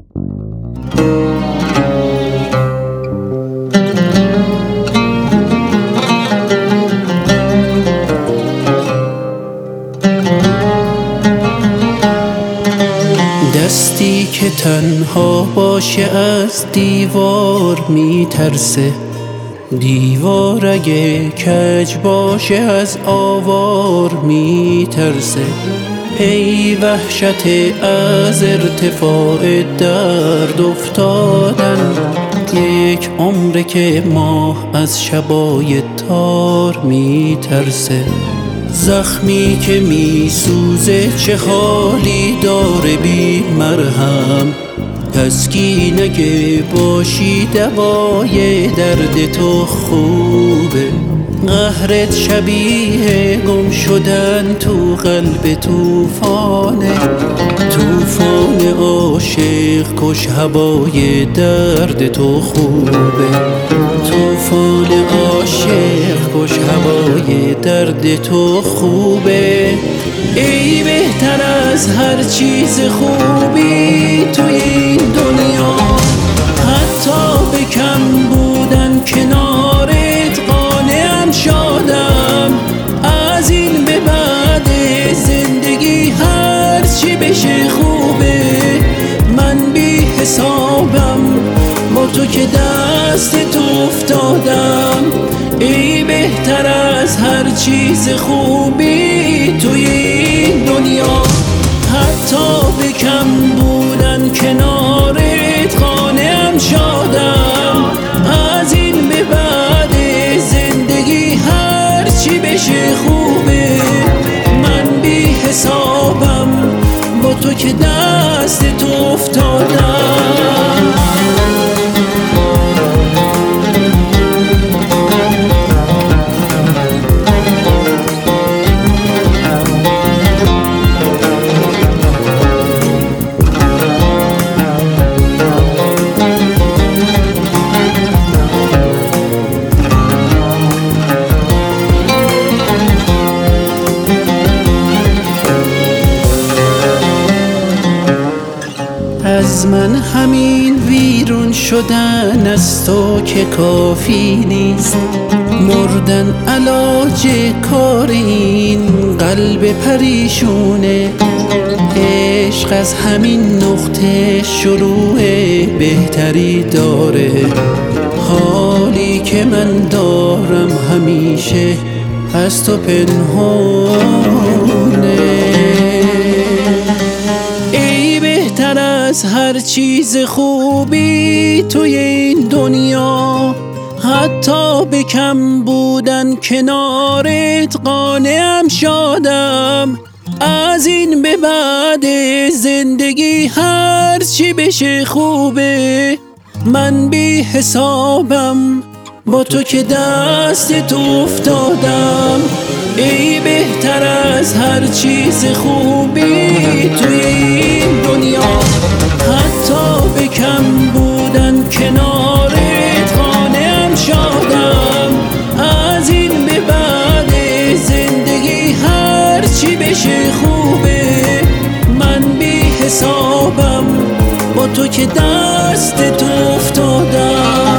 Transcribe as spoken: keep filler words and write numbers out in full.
دستی که تنها باشه از دیوار میترسه، دیوار اگه کج باشه از آوار میترسه. ای وحشت از ارتفاع درد افتادن، یک عمره که ماه از شبای تار میترسه. زخمی که میسوزه چه حالی داره بی مرهم، تسکین اگه باشی دوای درد تو خوبه. قهرت شبیه گم شدن تو قلب توفانه، توفان عاشق کش هوای درد تو خوبه. توفان عاشق کش هوای درد تو خوبه. ای بهتر از هر چیز خوبی توی این دنیا، حتی به کم بودن کنارت قانعم شدم. از این به بعد زندگی هر چی بشه خوبه. من بی حسابم با تو که دست تو افتادم. ای بهتر از هر چیز خوبی توی این دنیا، حتی به کم بودن کنارت قانعم شدم. از این به بعد زندگی هر چی بشه خوبه. من بی حسابم با تو که دست تو افتادم. از من همین ویرون شدن از تو که کافی نیست. مردن علاج کار این قلب پریشونه. عشق از همین نقطه شروع بهتری داره. حالی که من دارم همیشه از تو پنهونه. از هر چیز خوبی توی این دنیا، حتی به کم بودن کنارت قانعم شدم. از این به بعد زندگی هر چی بشه خوبه. من بی حسابم با تو که دست تو افتادم. ای بهتر از هر چیز خوبی توی این دنیا، حتی به کم بودن کنارت قانعم شدم. از این به بعد زندگی هر چی بشه خوبه. من بی حسابم با تو که دست تو افتادم.